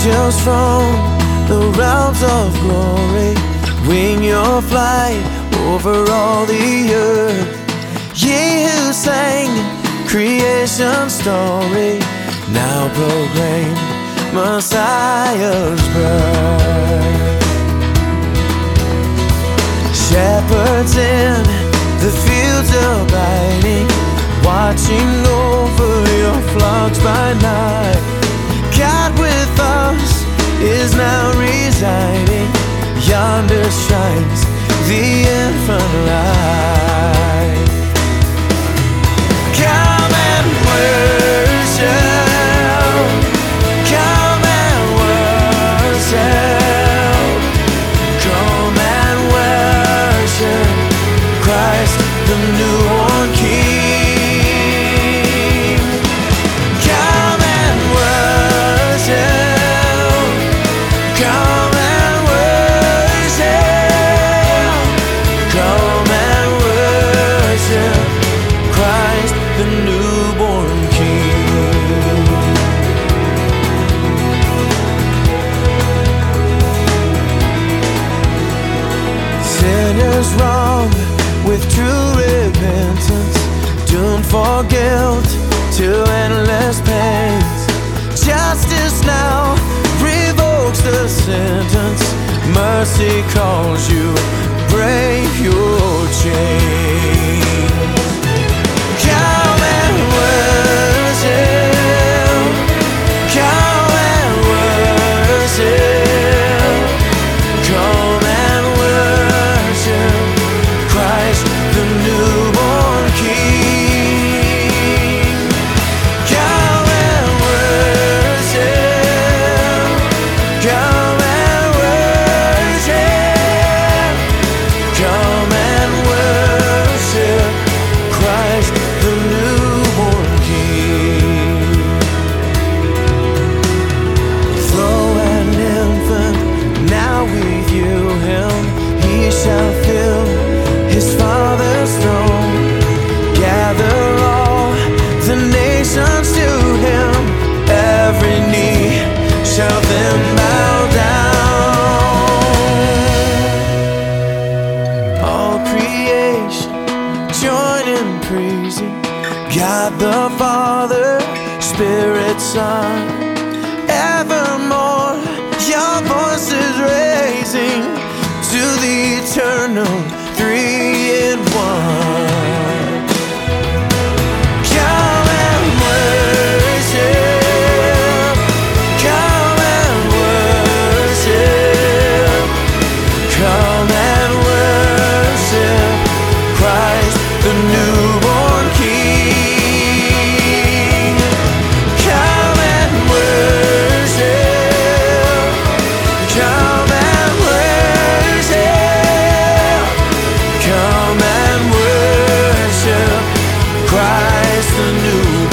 angels from the realms of glory wing your flight over all the earth. Ye who sang creation's story now proclaim Messiah's birth. Shepherds in the fields abiding, watching over your flocks by night. God with us is now residing. Yonder shines the infant light. Come and worship. Come and worship. Come and worship Christ, the newborn King. Come and worship. Come and worship. Come and worship Christ, the newborn King. Sinners wrong with true repentance, doomed for guilt to endless pains. Justice now revokes the sentence. Mercy calls you, break your chains. Come and worship. Come and worship. Come and worship Christ, the newborn King. Come and worship. Come and worship. Come and worship Christ, the newborn King. Though an infant, now we view him. He shall fill his Father's throne. Gather all the nations to him. Every knee shall then bow down. All creation join in praising God the Father, Spirit, Son. Evermore your voices raising to the eternal three in one. Come and worship. Come and worship. Come and worship Christ, the newborn King. Come and worship. Come and worship. Come and worship Christ, the new